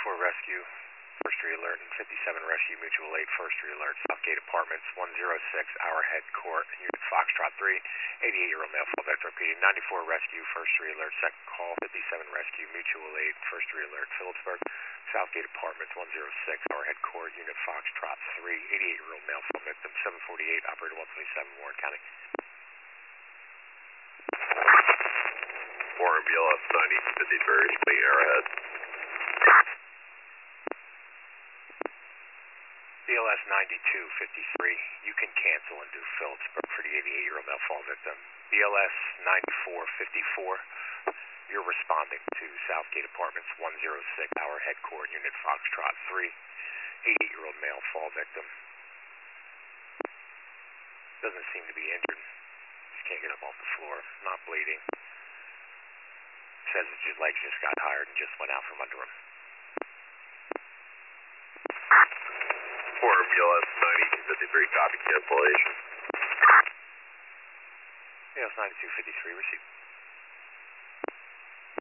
Rescue, first re-alert, and 57 Rescue, mutual aid, first re-alert, Southgate Apartments, 106, Hourhead Court, Unit Foxtrot 3, 88-year-old male, fall vector repeating, 94 Rescue, first re-alert, second call, 57 Rescue, mutual aid, first re-alert, Phillipsburg, Southgate Apartments, 106, Hourhead Court, Unit Foxtrot 3, 88-year-old male, fall victim, 748, operator 127, Warren County. Warren BLS 9053, swing Arrowhead. BLS 9253, you can cancel and do Phillipsburg for the 88-year-old male fall victim. BLS 9454, you're responding to Southgate Apartments 106, Hourhead Court, Unit Foxtrot 3, 88-year-old male fall victim. Doesn't seem to be injured. Just can't get up off the floor, not bleeding. Says that his legs just got tired and just went out from under him. Warren BLS 9253, copy cancellation. BLS 9253, received.